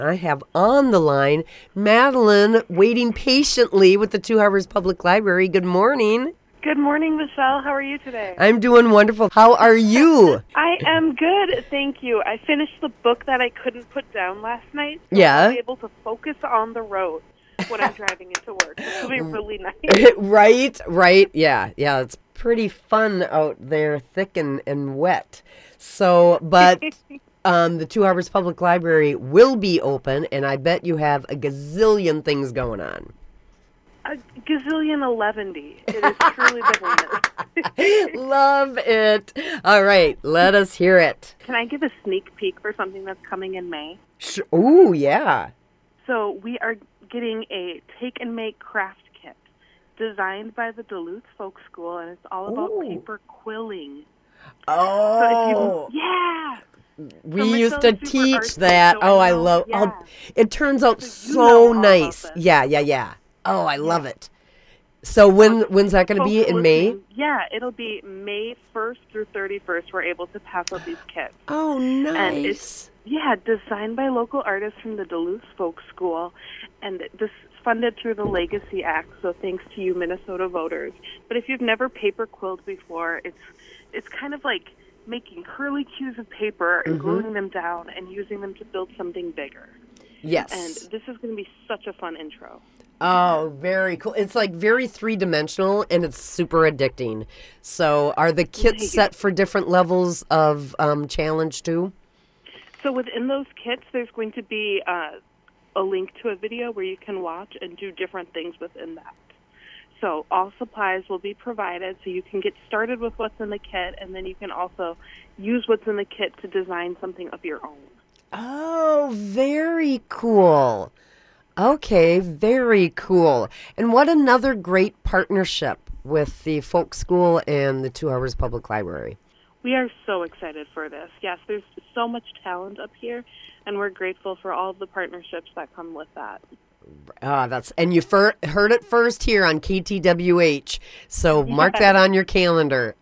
I have on the line Madeline waiting patiently with the Two Harbors Public Library. Good morning. Good morning, Michelle. How are you today? I'm doing wonderful. How are you? I am good, thank you. I finished the book that I couldn't put down last night, so Yeah. I'll be able to focus on the road when I'm driving into work. This will be really nice. Right. Yeah, it's pretty fun out there, thick and wet. So, but the Two Harbors Public Library will be open, and I bet you have a gazillion things going on. A gazillion 11. It is truly the limit. Love it. All right, let us hear it. Can I give a sneak peek for something that's coming in May? Ooh, yeah. So we are getting a take and make craft kit designed by the Duluth Folk School, and it's all about paper quilling. Oh. We used to teach that. So I love it. Yeah. It turns out So so nice. Yeah. Oh, I love it. So when's that going to be? In May? Yeah, it'll be May 1st through 31st. We're able to pass out these kits. Oh, nice. And it's, designed by local artists from the Duluth Folk School. And this is funded through the Legacy Act, so thanks to you Minnesota voters. But if you've never paper quilled before, it's kind of like making curly cues of paper and gluing them down and using them to build something bigger. Yes. And this is going to be such a fun intro. Oh, very cool. It's like very three-dimensional, and it's super addicting. So are the kits set for different levels of challenge, too? So within those kits, there's going to be a link to a video where you can watch and do different things within that. So all supplies will be provided, so you can get started with what's in the kit, and then you can also use what's in the kit to design something of your own. Oh, very cool. Okay, very cool. And what another great partnership with the Folk School and the Two Harbors Public Library. We are so excited for this. Yes, there's so much talent up here, and we're grateful for all of the partnerships that come with that. And you heard it first here on KTWH. So mark that on your calendar.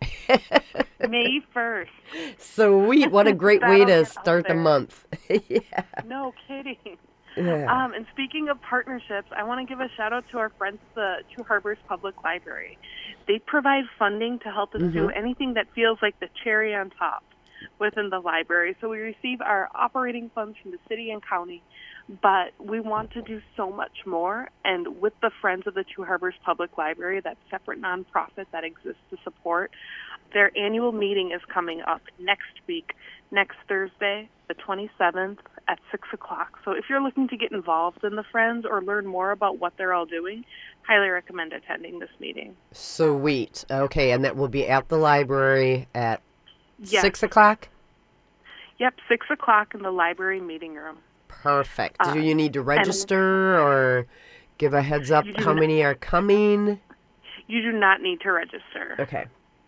May 1st. Sweet. What a great way to start the month. Yeah. No kidding. Yeah. And speaking of partnerships, I want to give a shout out to our friends, the Two Harbors Public Library. They provide funding to help us do anything that feels like the cherry on top within the library. So we receive our operating funds from the city and county, but we want to do so much more. And with the Friends of the Two Harbors Public Library, that separate nonprofit that exists to support, their annual meeting is coming up next week, next Thursday, the 27th at 6 o'clock. So if you're looking to get involved in the Friends or learn more about what they're all doing, highly recommend attending this meeting. Sweet. Okay, and that will be at the library at 6 o'clock? Yep, 6 o'clock in the library meeting room. Perfect. Do you need to register or give a heads up how many are coming? You do not need to register. Okay.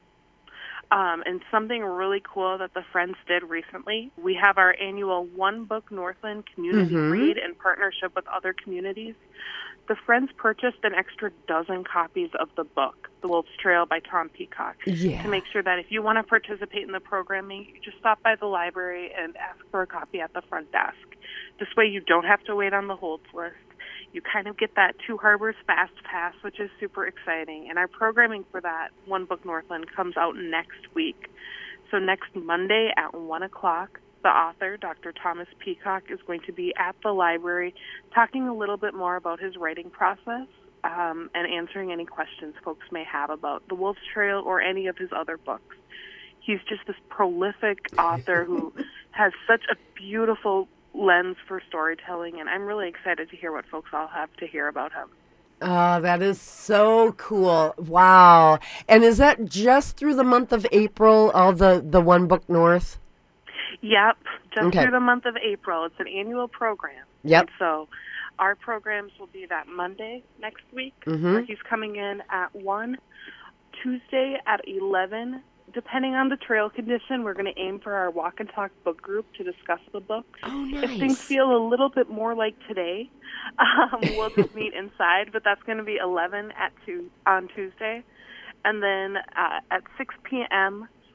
And something really cool that the Friends did recently, we have our annual One Book Northland community read in partnership with other communities. The Friends purchased an extra dozen copies of the book, The Wolf's Trail by Tom Peacock, to make sure that if you want to participate in the programming, you just stop by the library and ask for a copy at the front desk. This way you don't have to wait on the holds list. You kind of get that Two Harbors Fast Pass, which is super exciting. And our programming for that One Book Northland comes out next week. So next Monday at 1 o'clock, the author, Dr. Thomas Peacock, is going to be at the library talking a little bit more about his writing process and answering any questions folks may have about The Wolf's Trail or any of his other books. He's just this prolific author who has such a beautiful lens for storytelling, and I'm really excited to hear what folks all have to hear about him. Oh, that is so cool. Wow. And is that just through the month of April, all the One Book North? Yep, just through the month of April. It's an annual program. Yep. And so our programs will be that Monday next week, where he's coming in at 1, Tuesday at 11. Depending on the trail condition, we're going to aim for our walk and talk book group to discuss the book. Oh, nice. If things feel a little bit more like today, we'll just meet inside, but that's going to be 11 on Tuesday. And then at 6 p.m.,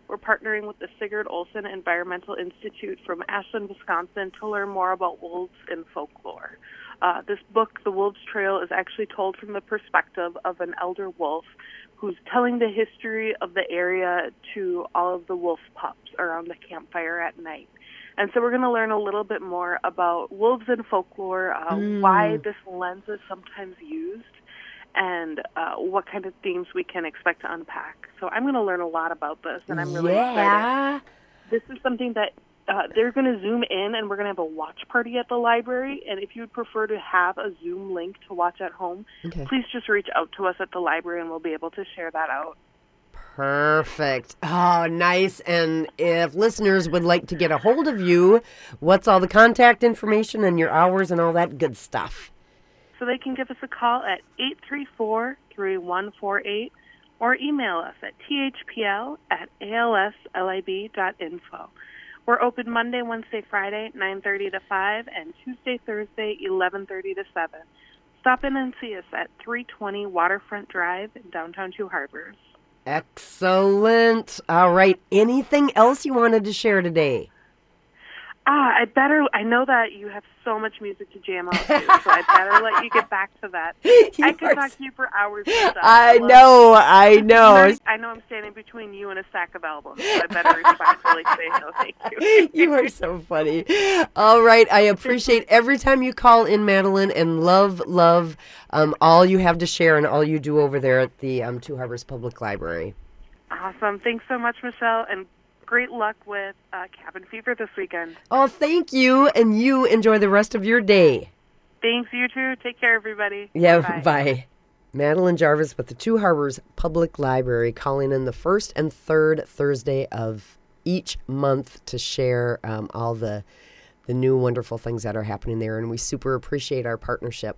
we're partnering with the Sigurd Olson Environmental Institute from Ashland, Wisconsin, to learn more about wolves in folklore. This book, The Wolves Trail, is actually told from the perspective of an elder wolf who's telling the history of the area to all of the wolf pups around the campfire at night. And so we're going to learn a little bit more about wolves in folklore, why this lens is sometimes used, and what kind of themes we can expect to unpack. So I'm going to learn a lot about this, and I'm really excited. This is something that they're going to Zoom in, and we're going to have a watch party at the library. And if you would prefer to have a Zoom link to watch at home, please just reach out to us at the library, and we'll be able to share that out. Perfect. Oh, nice. And if listeners would like to get a hold of you, what's all the contact information and your hours and all that good stuff? So they can give us a call at 834-3148 or email us at thpl@alslib.info. We're open Monday, Wednesday, Friday, 9:30 to 5, and Tuesday, Thursday, 11:30 to 7. Stop in and see us at 320 Waterfront Drive in downtown Two Harbors. Excellent. All right. Anything else you wanted to share today? I know that you have so much music to jam out to, so I better let you get back to that. I could talk to you for hours. I know. I know I'm standing between you and a stack of albums, so I better respectfully say no thank you. You are so funny. All right. I appreciate every time you call in, Madeline, and love all you have to share and all you do over there at the Two Harbors Public Library. Awesome. Thanks so much, Michelle, and great luck with Cabin Fever this weekend. Oh, thank you, and you enjoy the rest of your day. Thanks, you too. Take care, everybody. Yeah, bye. Madeline Jarvis with the Two Harbors Public Library, calling in the first and third Thursday of each month to share all the new wonderful things that are happening there, and we super appreciate our partnership.